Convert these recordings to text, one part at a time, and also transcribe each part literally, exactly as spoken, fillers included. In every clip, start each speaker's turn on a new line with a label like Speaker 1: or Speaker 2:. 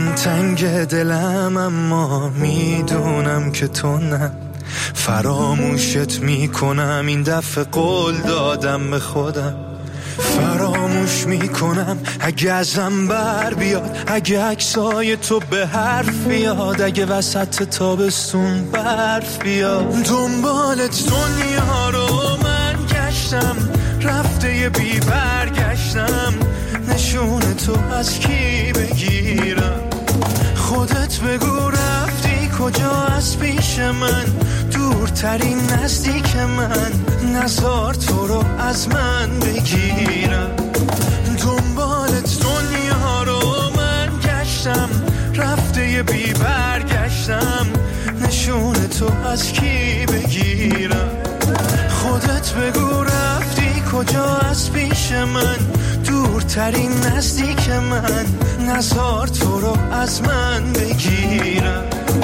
Speaker 1: من تنگ دلم اما میدونم که تو نه، فراموشت میکنم این دفعه قول دادم به خودم، فراموش میکنم اگه ازم بر بیاد، اگه عکسای تو به حرف بیاد، اگه وسط تابستون برف بیاد. دنبالت دنیا رو من گشتم، رفته یه بی برگشتم، نشون تو از کی بگیرم؟ خودت بگو رفتی کجا از پیش من، دورترین نزدیک من، نزار تو رو از من بگیرم. دنبالت دنیا رو من گشتم، رفته یه بی برگشتم، نشون تو از کی بگیرم؟ خودت بگو رفتی کجا از پیش من، دورترین نزدیک من، نزار تو رو از من بگیرم.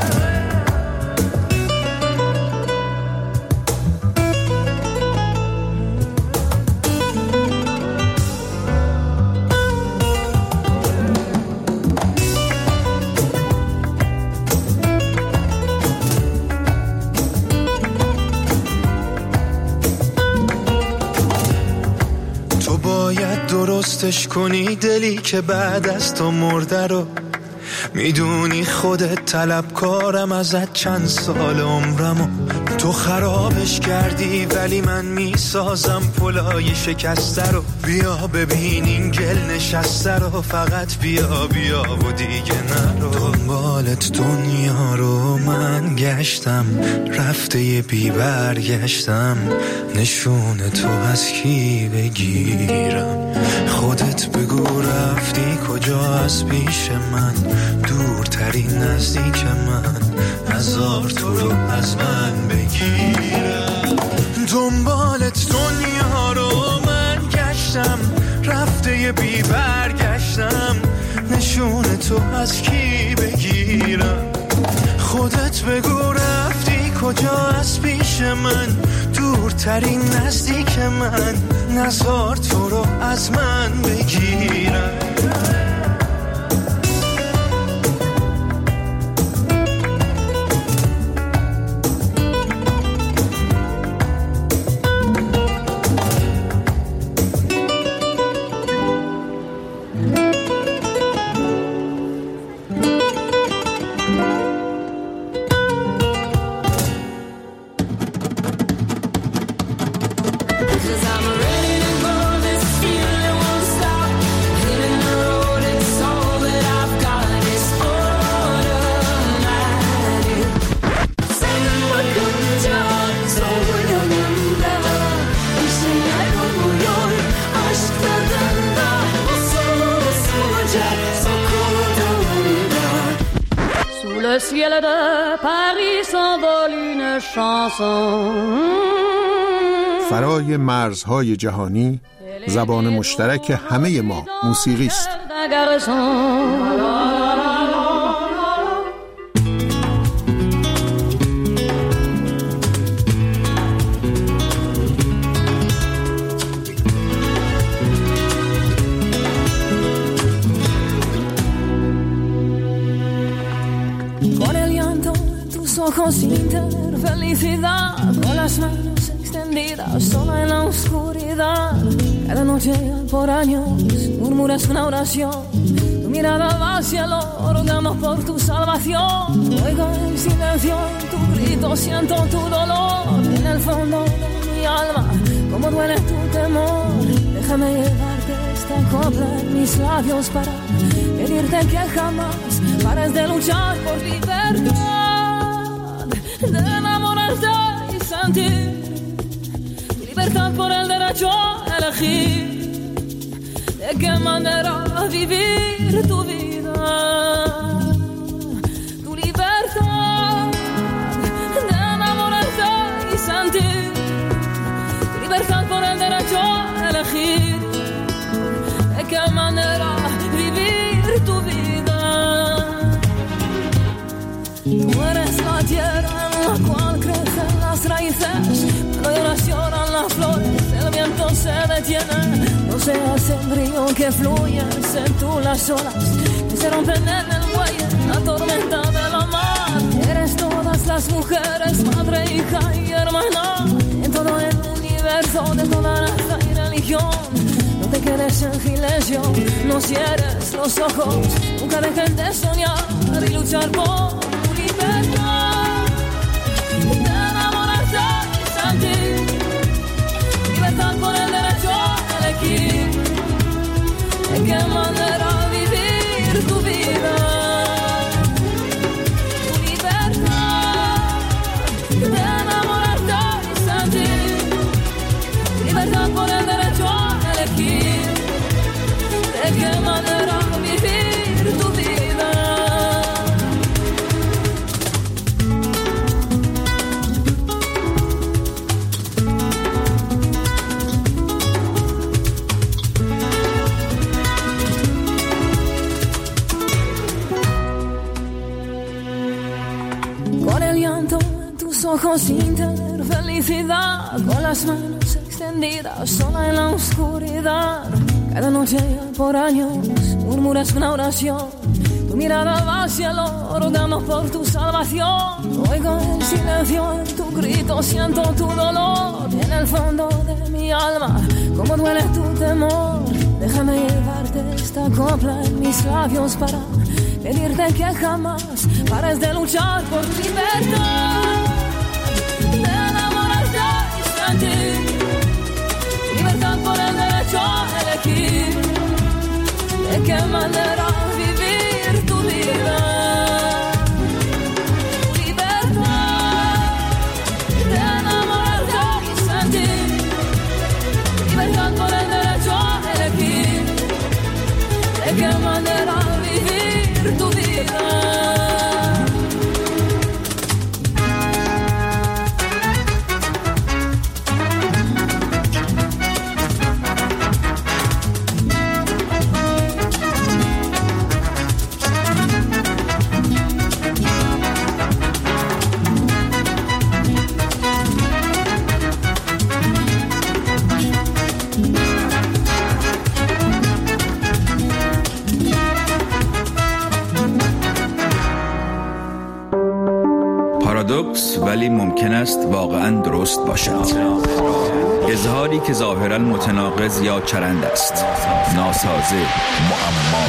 Speaker 1: درستش کنی دلی که بعد از تو مرده رو، میدونی خودت طلبکارم ازت چند سال عمرمو، تو خرابش کردی ولی من میسازم پلای شکسته رو. بیا ببین این گل نشسته رو، فقط بیا بیا و دیگه نرو. دنبالت دنیا رو من گشتم، رفته یه بی برگشتم، نشون تو از کی بگیرم؟ خودت بگو رفتی کجا از پیش من، دورترین نزدیک من، نزار تو رو از من بگیرم. دنبالت دنیا رو من گشتم، رفته یه بی برگشتم، نشون تو از کی بگیرم؟ خودت بگو رفتی کجا از پیش من، دورترین نزدیک من، نزار تو رو از من بگیرم.
Speaker 2: Le ciel de Paris s'envole une chanson.
Speaker 3: فرای مرزهای جهانی زبان مشترک همه ما موسیقی است.
Speaker 4: Ojos interfelicidad, con las manos extendidas, sola en la oscuridad. Cada noche por años murmuras una oración, tu mirada va hacia el órgano por tu salvación. Oigo el silencio en tu grito, siento tu dolor en el fondo de mi alma, como duele tu temor. Déjame llevarte esta copla en mis labios para pedirte que jamás pares de luchar por libertad, de enamorarte y sentir libertad por el derecho a elegir de qué manera vivir tu vida, tu libertad, de enamorarte y sentir libertad por el derecho a elegir de qué manera vivir tu vida. Tú eres la tierra en la cual crecen las raíces, cuando lloras lloran las flores, el viento se detiene. No seas el río que fluyes en tú las olas que se rompen en el muelle, la tormenta de la mar. Eres todas las mujeres, madre, hija y hermana, en todo el universo, de toda raza y religión. No te quedes en silencio, no cierres los ojos, nunca dejes de soñar y luchar por tu libertad. De enamorarte y sentir libertad con el derecho a elegir de qué manera vivir tu vida. Tu libertad de enamorarte y sentir libertad con el derecho a elegir de qué manera vivir tu vida. Con el llanto en tus ojos sin tener felicidad, con las manos extendidas sola en la oscuridad. Cada noche por años murmuras una oración, tu mirada va al cielo rogando por tu salvación. Oigo el silencio en tu grito, siento tu dolor en el fondo de mi alma, cómo duele tu temor. Déjame llevarte esta copla en mis labios para pedirte que jamás pares de luchar por tu libertad. De enamorarte y sentir libertad por el derecho a elegir de qué manera vivir tu vida. Tu libertad de enamorarte y sentir libertad por el derecho a elegir de qué manera vivir tu vida.
Speaker 5: پارادوکس ولی ممکن است واقعاً درست باشد. اظهاری که ظاهراً متناقض یا چرند است، ناسازه، معما.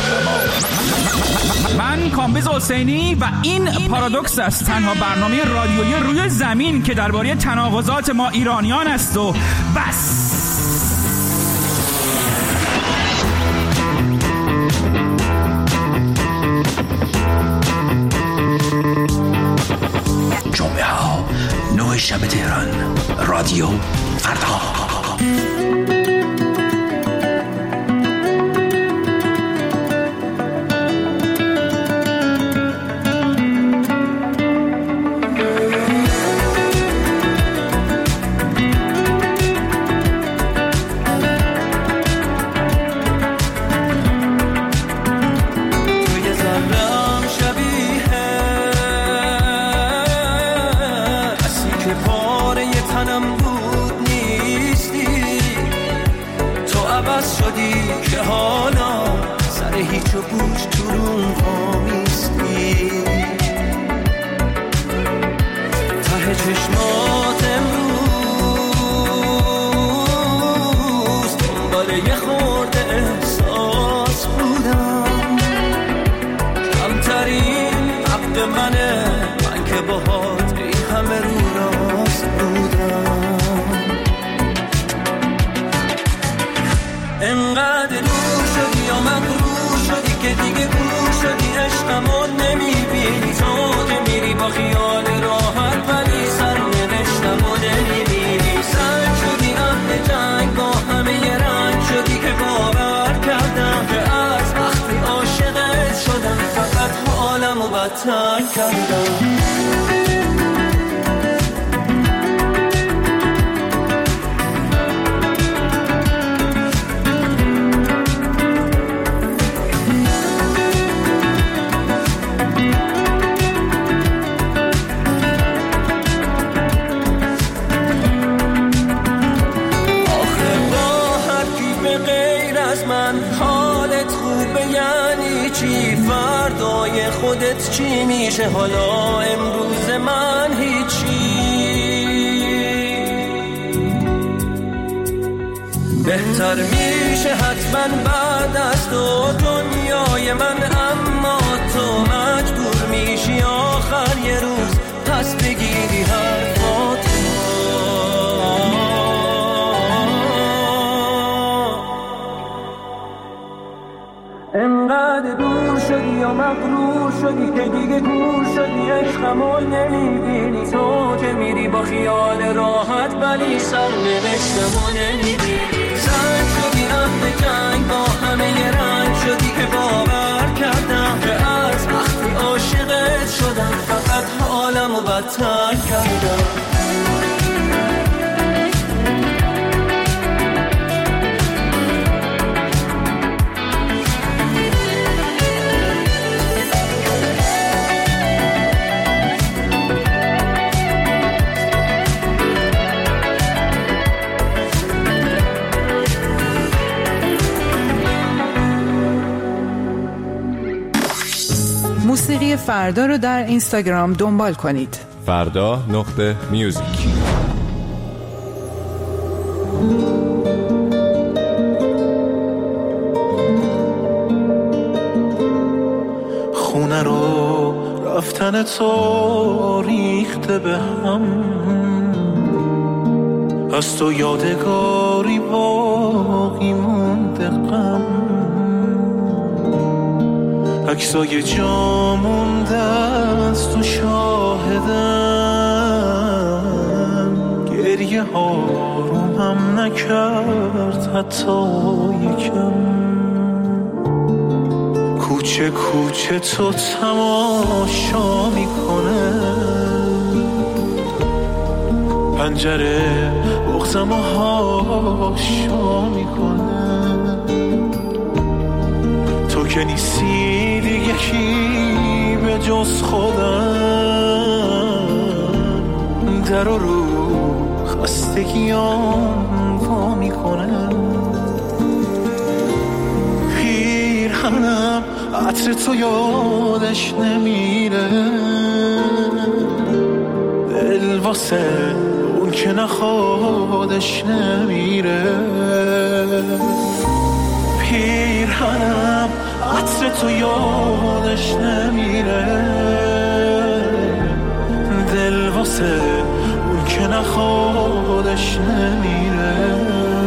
Speaker 6: من کامبیز حسینی و این پارادوکس است، تنها برنامه رادیویی روی زمین که درباره تناقضات ما ایرانیان است و بس.
Speaker 7: جمعه ها نه شب تهران، رادیو فردا.
Speaker 8: من هیچی، فردای خودت چی میشه؟ حالا امروز من هیچی. بهتر میشه حتما بعد از تو دنیای من، اما تو مجبور میشی آخر یه روز پس بگیری حرفات. انقدر دور شدی یا مغرور شدی که دیگه دور شدی، عشقمو نمیبینی. تو که میری با خیال راحت ولی سرنوشتمو نمیبینی. زنگ شدی اهل جنگ با همه ی رنگ شدی که باور کردم که از وقتی عاشقت شدم فقط حالمو بدتر کردم.
Speaker 9: موسیقی فردا رو در اینستاگرام دنبال کنید.
Speaker 10: فردا نقطه میوزیک.
Speaker 1: خونه رو رفتن تو ریخته به هم، از تو یادگاری باقی مونده غم. عکسای جا مونده از تو شاهدم، گریه ها رو هم نکرد حتی یکم. کوچه کوچه تو تماشا میکنه، پنجره بغزم و هاشا میکنه. تو که نیستی دیگه کی به جز خودم، در رو خستگیام وا میکنه. پیرهنم عطر تو یادش نمیره، دل واسه اون که نخوادش نمیره. پیرهنم عطر تو یادش نمیره، دل واسه اون که نخوادش نمیره.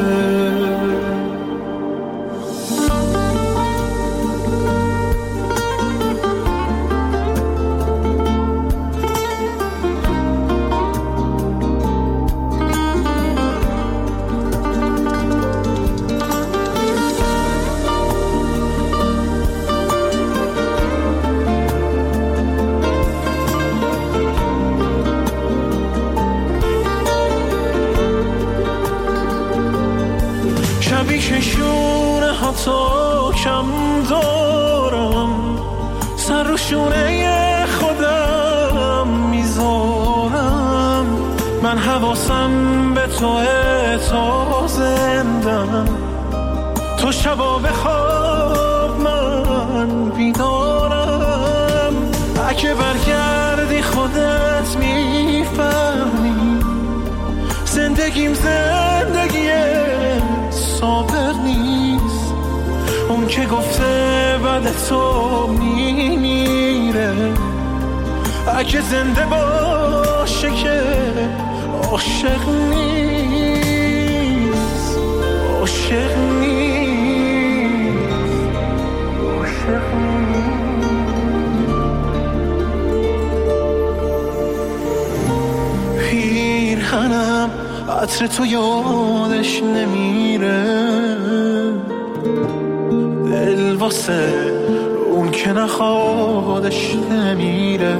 Speaker 1: شونه ها تو کم دارم، سر رو شونه خودم میذارم. من حواسم به تو تا زندم، تو شبا بخواب من بیدارم. اگه برگردی خودت میفهمی زندگیم زندگیه صابر نیست. اون که گفته بعد تو میمیره، اگه زنده باشه که عاشق نیست. عاشق نیست، عاشق نیست. پیرهنم عطر تو یادش نمیره، دل واسه اون که نخوادش نمیره.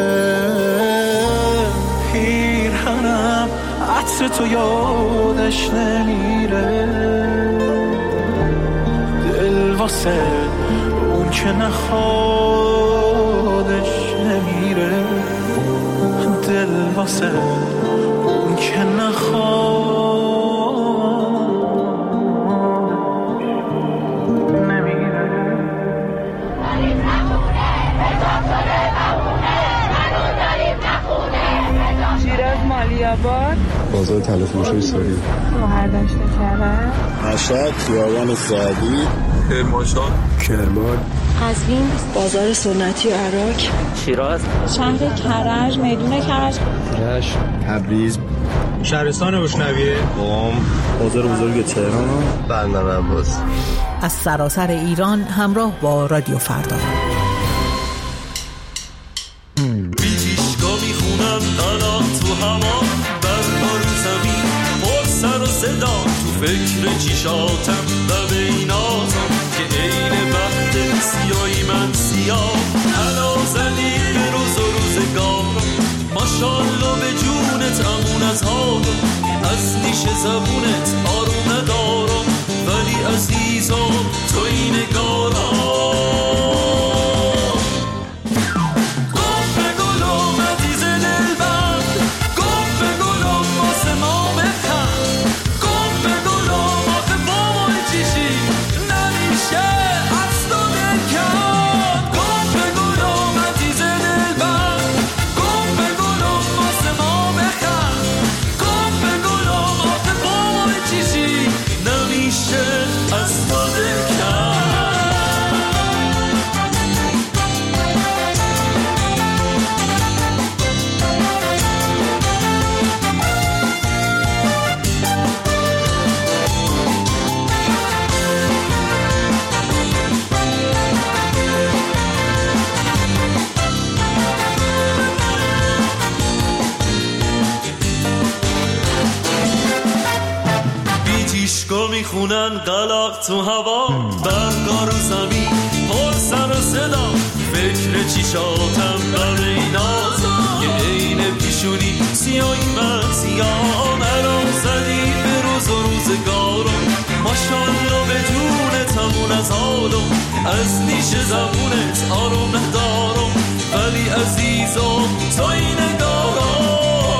Speaker 1: پیرهنم عطر تو یادش نمیره، دل واسه اون که نخوادش نمیره. دل واسه اون که نخواد نمیره.
Speaker 11: آباد،
Speaker 12: بازار طلا فروشی سوری،
Speaker 11: شهردشت کرج،
Speaker 12: مشهد، خیابان سعدی،
Speaker 13: کرمانشاه،
Speaker 12: کرمان،
Speaker 14: قزوین، بازار سنتی و عراق،
Speaker 15: شیراز،
Speaker 11: شهر کرج، میدون کرج،
Speaker 12: رشت، تبریز،
Speaker 16: شهرستان بوشنویه،
Speaker 12: قم، بازار بزرگ تهران، بندر عباس.
Speaker 17: از سراسر ایران همراه با رادیو فردا.
Speaker 8: بیتیشگا میخونم قلم تو هوا، برها رو زمین پر سر و صدا، تو فکر چیشاتم و بیناتم که عین وقت سیایی من سیاه. حالا زدی به روز و روزگارم، ماشالله به جونت امون از حالم، از نیش زبونت آروم ندارم، ولی عزیزم تو این نگارم. میخونن قلق تو هوا، برگا رو زمین پر سر و صدا، فکر چیشاتم برای نازم یه عین پیشونی سیایی من سیاه. مرا زدی به روز و روزگارم، ماشالله به جونت همون از حالم، از نیش زبونت آروم ندارم، ولی عزیزم تو این نگارم.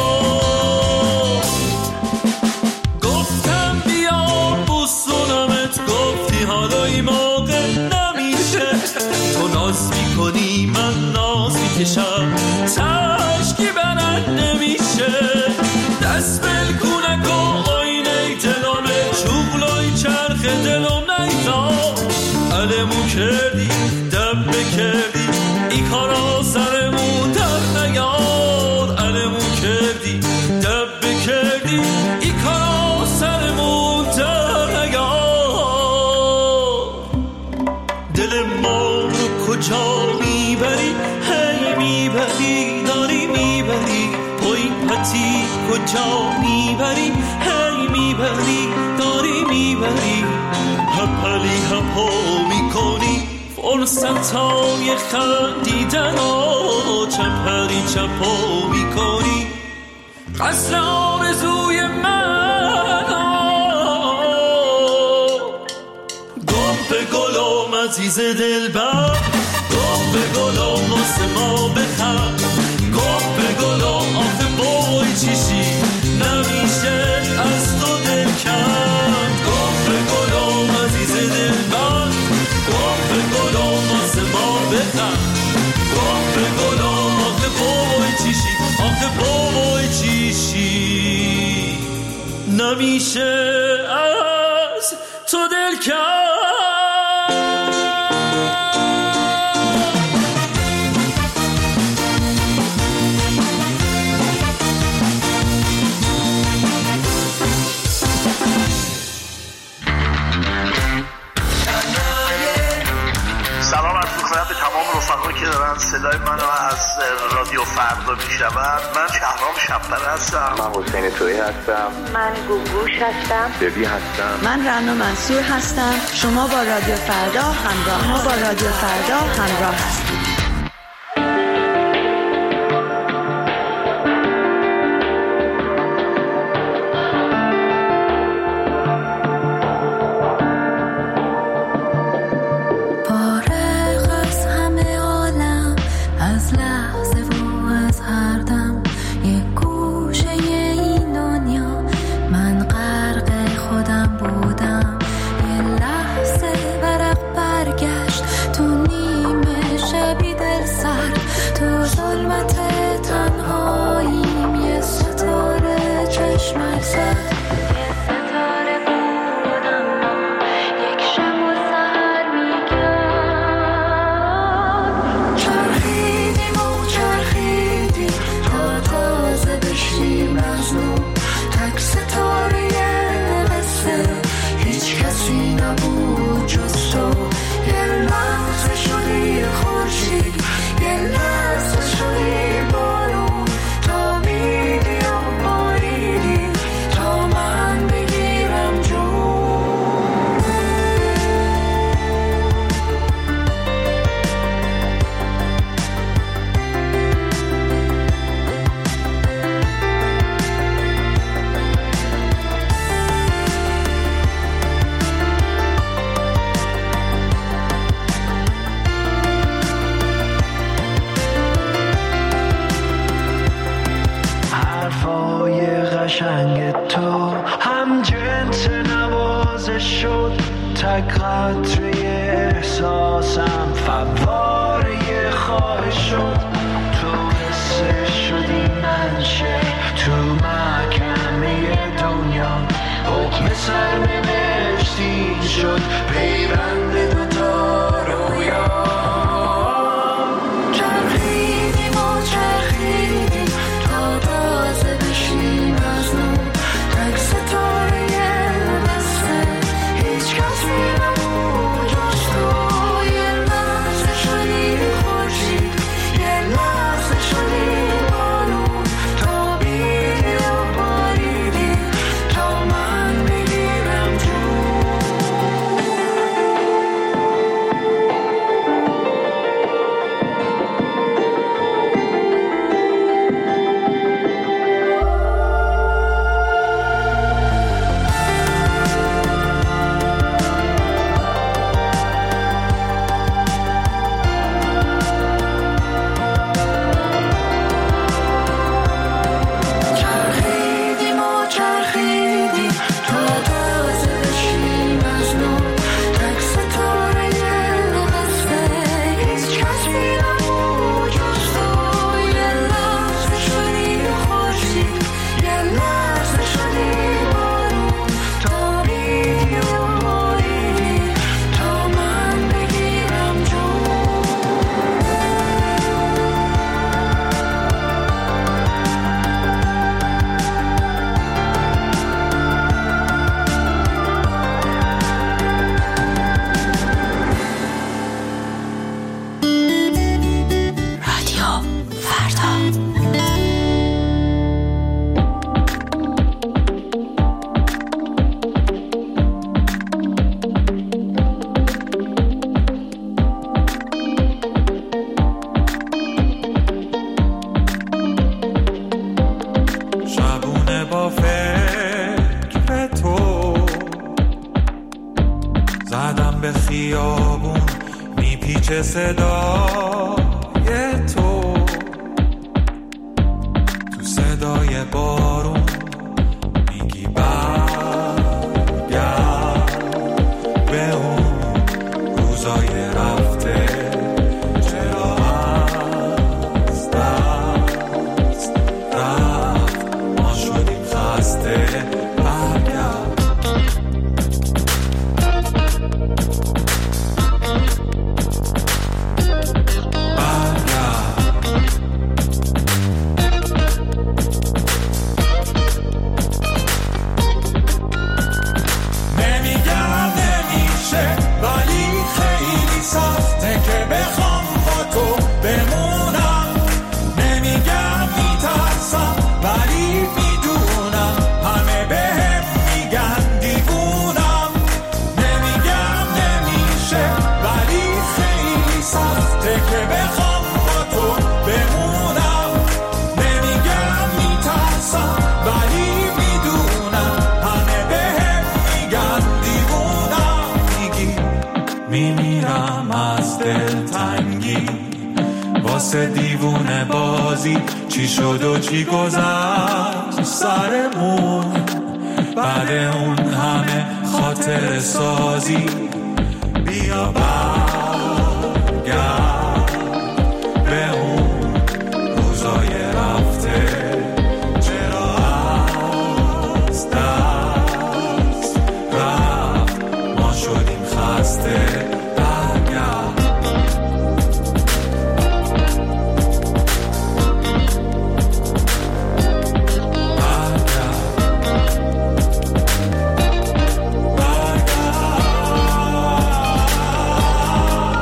Speaker 8: گفتی حالا این موقع نمیشه، تو ناز میکنی من ناز میکشم، تشکی برن نمیشه، دست بلکونه کن آینه دلمه، چوغلای چرخ دلم نیدا، علمو کردی دبه کردی ای کارا سرمون در نیار، علمو کردی دبه کردی ای کارا سرمون در نیار. دل ما رو کجا میبری، هی میبری داری میبری، پای پتی کجا میبری، هی میبری داری میبری، هپلی هپو میکنی فرصتای خندیدن ها، چپری چپو میکنی قصر آرزوی من. گم به گلم عزیز دلبر، گم به گلم واسه ما بخند، گم به گلم آخه بای چیشی نمیشه از تو دل کند، گم به گلم عزیز دلبر، گم به گلم واسه ما بخند، گم به گلم آخه بای چیشی، آخه بای چیشی نمیشه از تو دل کند.
Speaker 18: سلام عرض می‌کنم به تمام رفقایی که دارن صدای منو از رادیو فردا میشنون. من شهرام شب‌پره هستم.
Speaker 19: من حسین تویی هستم.
Speaker 20: من گوگوش هستم.
Speaker 19: ببی هستم.
Speaker 21: من رنا منصور هستم. شما با رادیو فردا همراه ما با رادیو فردا همراه هستید.
Speaker 4: تو ظلمت تنهاییم یه ستاره
Speaker 8: واسم فواره خواهش شد، تو حسه شدی منشه تو محکمه دنیا، حکم سرنوشتی شد پیوند دوتا رویا. چرخیدیم و چرخیدیم تا تازه بشیم از نو، تک ستاره بسته هیچ کس نبود جز تو. یه لحظه شدی خورشید، یه لحظه شدی بارون، تا بیدی و باریدی تا من بگیرم جون. چرخیدیم و چرخیدیم تا تازه بشیم از نو، تک ستاره بسته هیچ کسی نبود جز تو. یه لحظه شدی خورشید، یه لحظه شدی بارون، تا بیدی و باریدی تا من بگیرم جون. رادیو فردا.
Speaker 1: شبونه با فکر تو زدم به خیابون، میپیچه صدای تو، تو صدای بارون میگی برگرد به اون روزای رفته. چرا از دست رفت ما شدیم خسته؟ برگرد نمیگم نمیشه، ولی خیلی سخته که بخوام با تو بمونم. نمیگم میترسم، ولی میدونم همه بهم میگن دیوونم. نمیگم نمیشه، ولی خیلی سخته که بخوام با تو بمونم. نمیگم میترسم، ولی میدونم همه بهم میگن دیوونم. میگی میمیرم از دلتنگی واسه دیوونه بازی، چی شد و چی گذشت سرمون بعد اون همه خاطر سازی. بیا برگرد به اون روزای رفته. چرا از دست رفت ما شدیم خسته؟ برگرد برگرد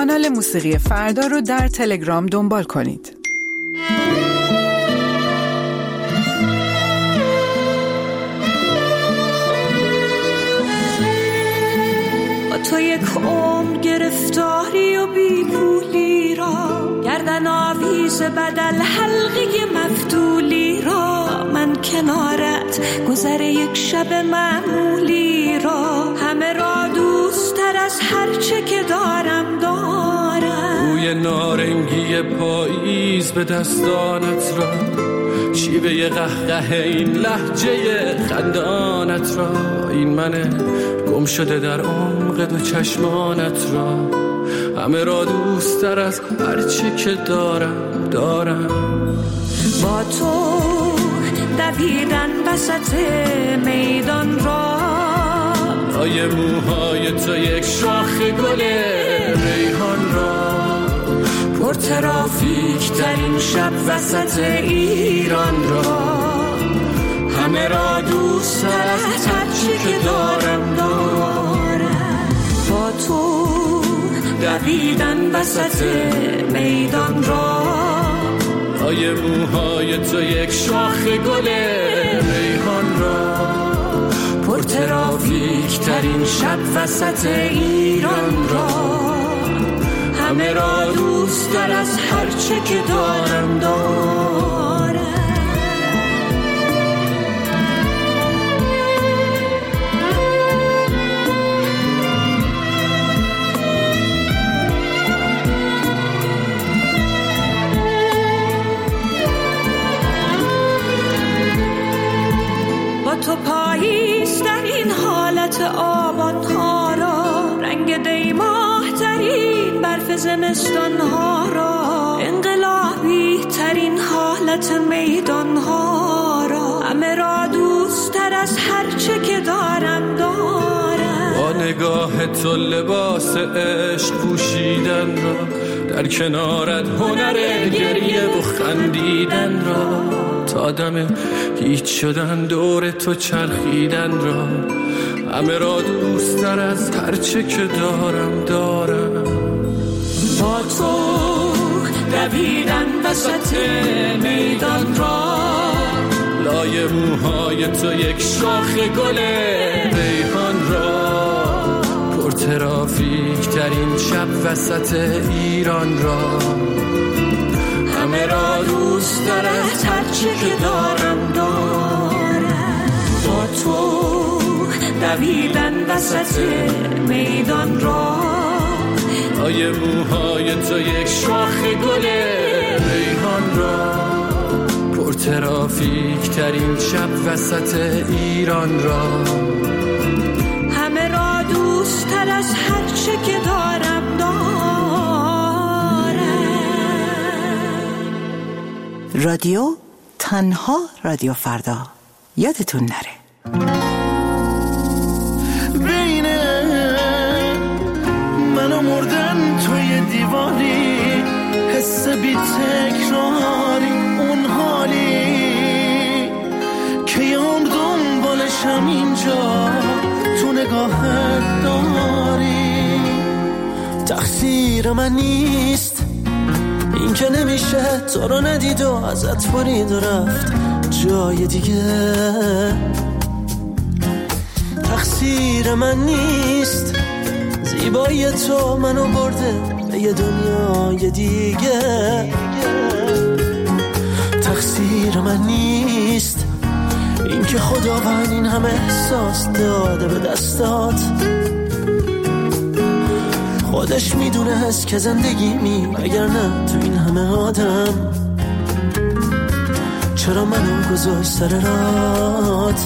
Speaker 9: کانال موسیقی فردا رو در تلگرام دنبال کنید.
Speaker 4: تو یک عمر گرفتاری و بی پولی را، گردن آویز بدل حلقه مفتولی را، من کنارت گذر یک شب معمولی را، همه را دوست تر از هر چه که دارم دارم.
Speaker 13: روی نارنگی پاییز به دستانت را، شیوه قهقه این لهجه خندانت را، این منه گم شده در عمق دو چشمانت را، همه را دوست تر از هر چه که دارم دارم.
Speaker 4: با تو دویدن وسط میدان را،
Speaker 13: لای موهای تو یک شاخ گل ریحان را، پر ترافیک ترین شب وسط ایران را، همه را دوست تر از هر چی که دارم دارم.
Speaker 4: با تو دویدن وسط میدان را،
Speaker 13: لای موهای تو یک شاخ گل ریحان را، پر ترافیک ترین شب وسط ایران را، همه را دوست تر از هر چه که دارم دارم.
Speaker 4: با تو پاییز در این حالت آبان ها را، رنگ دیماه ترین برف زمستان ها را، انقلابی ترین حالت میدان ها را، همه را دوست تر از هر چه که دارم دارم.
Speaker 13: با نگاه تو لباس عشق پوشیدن را، در کنارت هنر گریه و خندیدن را، تا دم هیچ شدن دور تو چرخیدن را، همه را دوست تر از هر چه که دارم دارم.
Speaker 4: با تو دویدن وسط میدان را،
Speaker 13: لای موهای تو یک شاخ گل ریحان را، پر ترافیک ترین شب وسط ایران را، همه را دوست تر از هر چی که دارم دارم.
Speaker 4: با تو دویدن وسط میدان را،
Speaker 13: لای موهای تو یک شاخ گل ریحان را، پر ترافیک ترین شب وسط ایران را،
Speaker 4: همه را دوست تر از هر چه که دارم دارم.
Speaker 17: رادیو تنها رادیو فردا، یادتون نره.
Speaker 1: بین من و مردن توی دیواری، حس بی تکراری اون حالی که یام دنبالشم اینجا تو نگاهت داری. تقصیر من نیست این که نمیشه تو رو ندید و ازت برید و رفت جای دیگه. تقصیر من نیست زیبایی تو منو برده به یه دنیای دیگه. تقصیر من نیست این که خداوند این همه احساس داده به دستات. خودش میدونه هست که زندگی می اگر نه تو این همه آدم چرا منو گذاشت سر رات.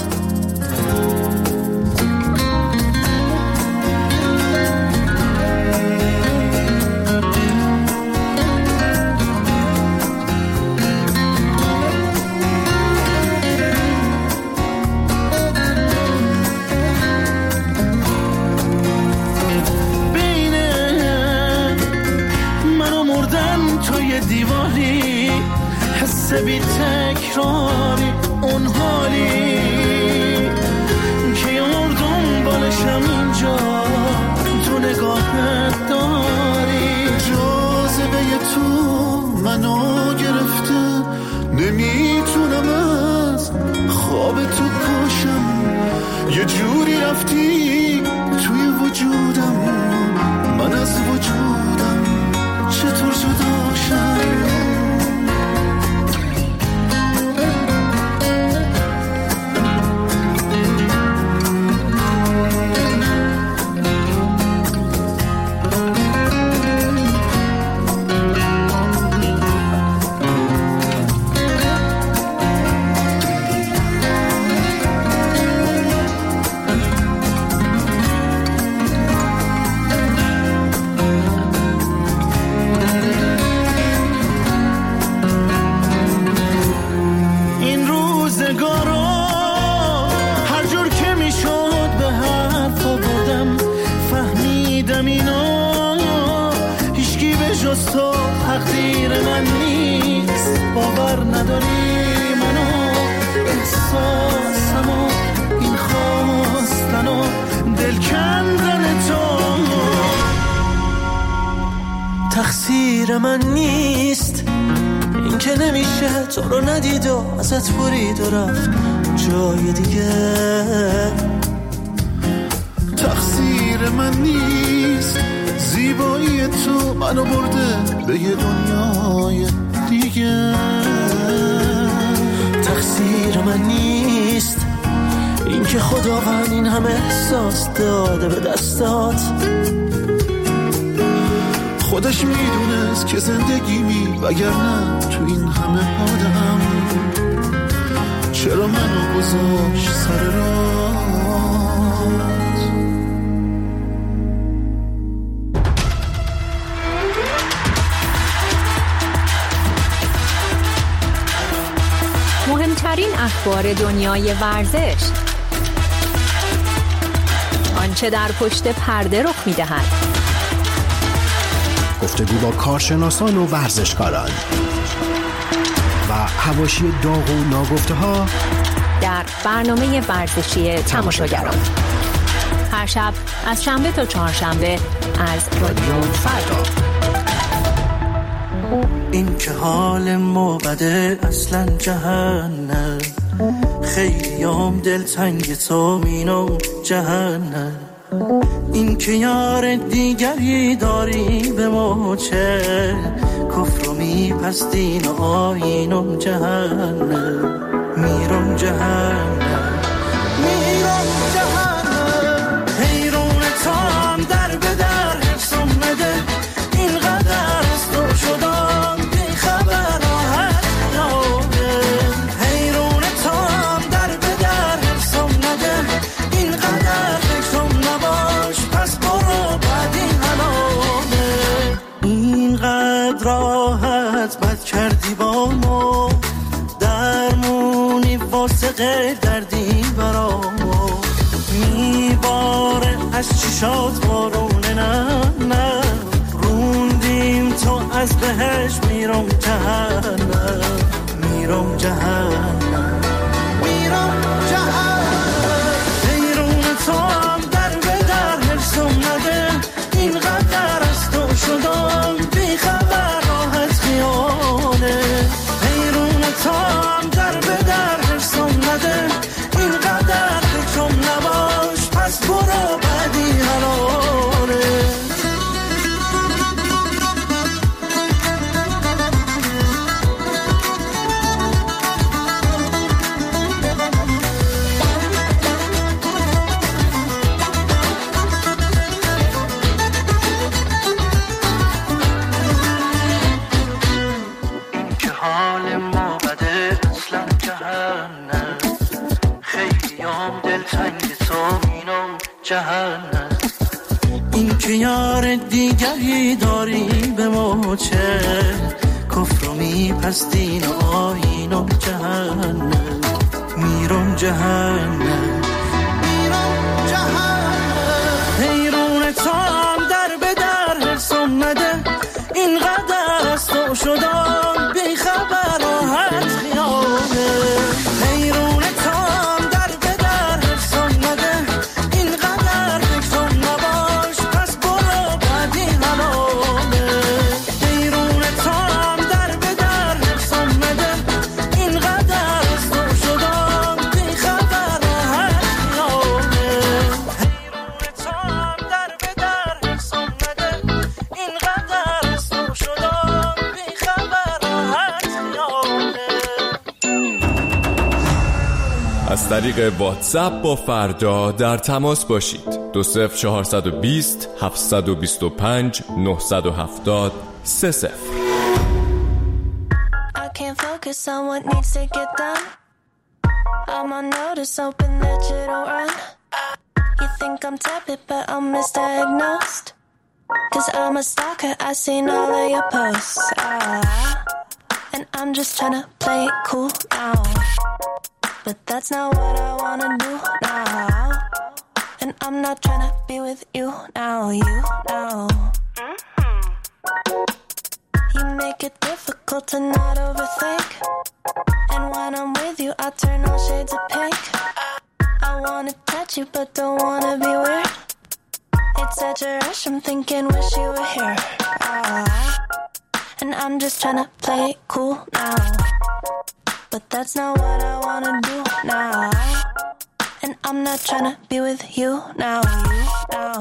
Speaker 1: بی تکراری اون حالی که یار دنبالشم اینجا تو نگاهت داری. منو گرفته، نمیتونم از خواب تو پاشم. یه جوری رفتی توی وجودم، من از وجودم چطور جداشم؟ تقدیر من نیست، باور نداری منو، احساسمو، این خواستنو، دل کندن تو تقصیر من نیست. این که نمیشه تو رو ندید و ازت برید و رفت جای دیگه. تقصیر من نیست، زیبایی تو منو برده به یه دنیای دیگه. تقصیر من نیست این که خداوند این همه احساس داده به دستات. خودش میدونست که زندگی می وگرنه تو این همه آدم چرا منو گذاشت سر راه.
Speaker 15: مهمترین اخبار دنیای ورزش، آنچه در پشت پرده رخ می‌دهد،
Speaker 22: گفتگو با کارشناسان و ورزشکاران و حواشی داغ و ناگفته‌ها
Speaker 15: در برنامه ورزشی تماشاگران، هر شب از شنبه تا چهارشنبه از رادیو فردا.
Speaker 1: این که حال ما بده اصلا جهنم، خیلیام دلتنگ تو مینو جهنم. این که یار دیگری داری به ما چه، کفر و میپستین و آینم جهنم. میرم جهنم، میرم جهنم. حیرون تام در به در حفظم نده، اینقدر از تو شدم بی خبر راحت ناده. حیرون تام در به در حفظم نده، اینقدر فکرم نباش پس برو بعدی حلاله. اینقدر راحت بد کردی با ما، درمونی واسه غیر دردی برا ما. میباره از چشات بارونه، نه نه روندیم تو از بهش. میرم جهنم، میرم جهنم، میرم جهنم. حیرون تو هم در به در حفظم نده، اینقدر از تو شدم بی خبر راحت خیاله. حیرون تو هم در به در حفظم نده، اینقدر فکرم نباش پس برو بعدی حلاله. جهنم. این که یار دیگری داری به ما چه، کفر و میپستین و آینم جهنم. میرم جهنم، میرم جهنم. حیرون تو هم در به در حفظم نده، اینقدر از تو شدم بی خبر راحت خیاله. حیرون تو هم در به در حفظم نده، اینقدر فکرم نباش پس برو بعدی حلاله. حیرون تو هم در به
Speaker 10: از طریق واتساپ با فردا در تماس باشید. دو صفر چهارصد و بیست هفتصد و بیست و پنج نهصد و هفتاد سه صفر.
Speaker 2: I can't focus on what needs to get done. I'm on notice, hoping that you don't run. You think I'm tepid, but I'm misdiagnosed. Cause I'm a stalker, I seen all of your posts. Ah, and I'm just tryna play it cool now. But that's not what I wanna do now. And I'm not tryna be with you now, you now. You make it difficult to not overthink. And when I'm with you, I turn all shades of pink. I wanna touch you, but don't wanna be weird. It's such a rush, I'm thinking wish you were here. Ah, and I'm just tryna play it cool now. But that's not what I wanna do now. And I'm not tryna be with you now, you now.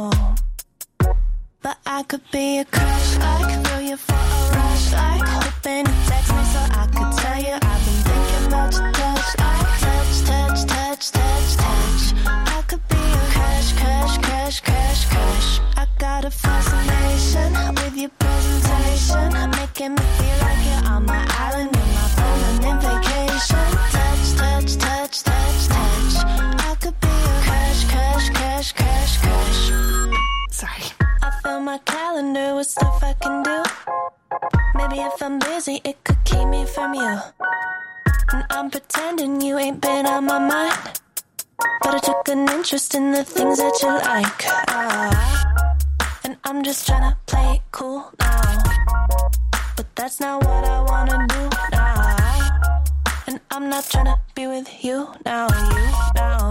Speaker 2: But I could be a crush, like feel you for a rush, like hoping you text me so I could tell you I've been thinking about your touch, like touch, touch, touch, touch, touch. I could be a crush, crush, crush, crush, crush. I got a fascination with your presentation, making me feel like you're on my island, you're my permanent vacation. Touch, touch, touch, touch, touch. I could be a crush, crush, crush, crush, crush. Sorry. I fill my calendar with stuff I can do. Maybe if I'm busy, it could keep me from you. And I'm pretending you ain't been on my mind, but I took an interest in the things that you like. Ah, and I'm just tryna play it cool now. But that's not what I wanna do now. And I'm not tryna be with you now, you now.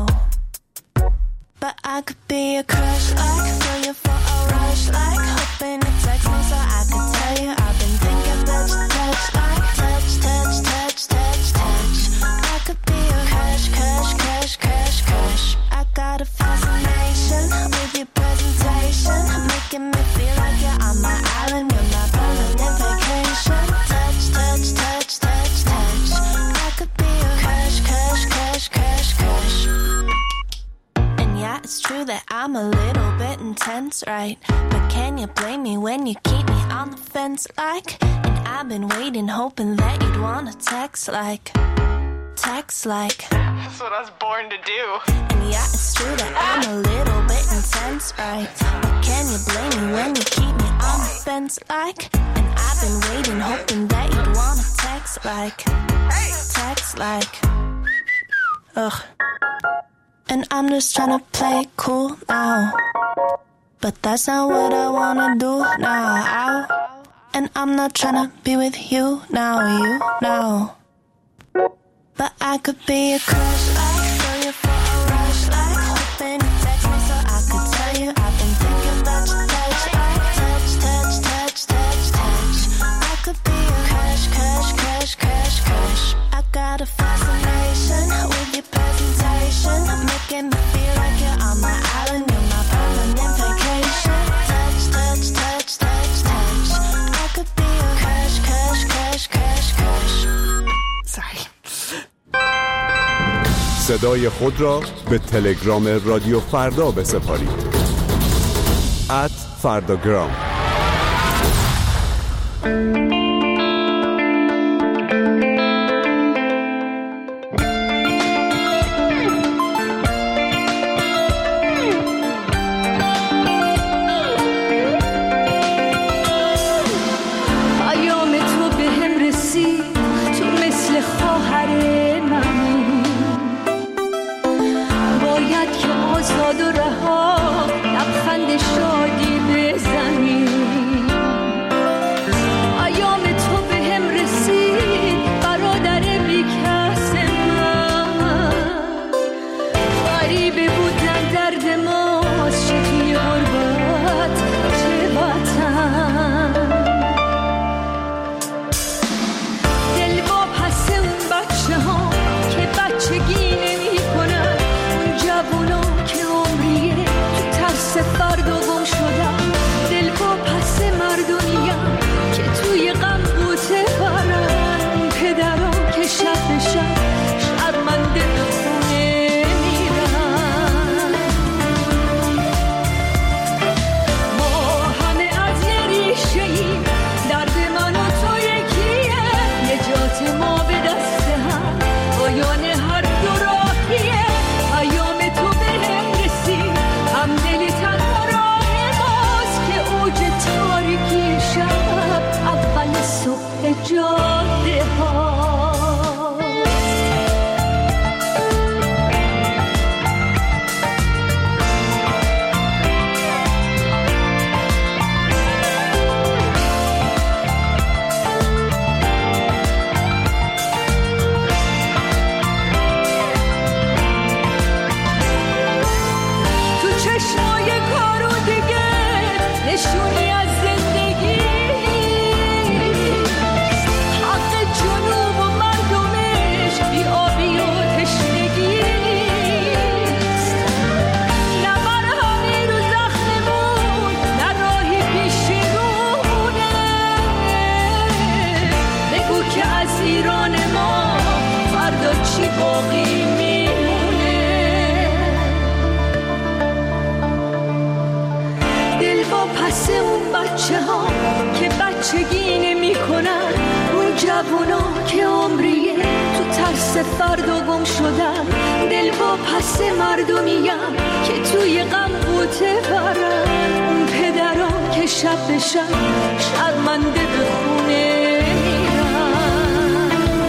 Speaker 2: But I could be a crush, like feel you for a rush, like hoping you text me so I could tell you I've been thinking about your touch, like touch, touch, touch, touch, touch. I could be a crush, crush, crush, crush, crush. I got a fascination with your presentation, making me feel like you're on my island, you're my permanent vacation. Touch, touch, touch, touch, touch. I could be a crush, crush, crush, crush, crush. Yeah, it's true that I'm a little bit intense, right? But can you blame me when you keep me on the fence, like? And I've been waiting, hoping that you'd wanna text, like Text, like
Speaker 3: that's what I was born to do.
Speaker 2: And yeah, it's true that I'm a little bit intense, right? But can you blame me when you keep me on the fence, like? And I've been waiting, hoping that you'd wanna text, like Text, like Ugh. And I'm just tryna play it cool now. But that's not what I wanna do now. And I'm not tryna be with you now, you now. But I could be a crush, like feel you for a rush, like hoping you text me so I could tell you I've been thinking about your touch, like touch, touch, touch, touch, touch. I could be a crush, crush, crush, crush, crush. I got a fascination with your presentation, making me feel like you're on my island, you're my permanent vacation. Touch, touch, touch, touch, touch. I could be a crush, crush, crush, crush, crush. Sorry.
Speaker 10: صدای خود را به تلگرام رادیو فردا بسپارید. ات فرداگرام.
Speaker 23: بچگی نمی کنن اون جوونا که عمریه
Speaker 4: بچه ها که بچگی نمی کنن، اون جوونا که عمریه تو ترس فردا گم شدن، دل با پس مردمیم که توی غم بوته برن، اون پدران که شب به شب شرمنده به خونه میرن.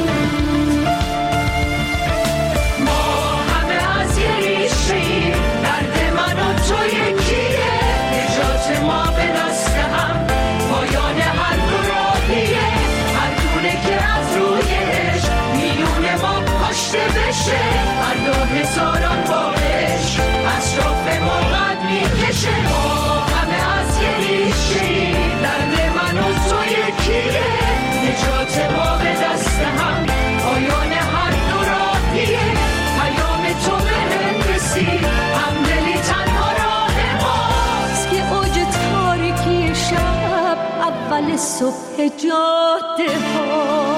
Speaker 4: ما همه از یه ریشه ایم، درد من و تو یکیه، نجات ما به دست هم پایان هر دو راهیه، هر دونه که از روی عشق میونه ما کاشته بشه، هر دو هزاران باش اطراف ما قد میکشه. ما همه از یه ریشه ایم، درد من و تو یکیه، نجات ما به دست هم پایان هر دو راهیه، پیام تو به هم رسید همدلی تنها راه ماست که اوج تاریکی شب اول صبح جاده ها.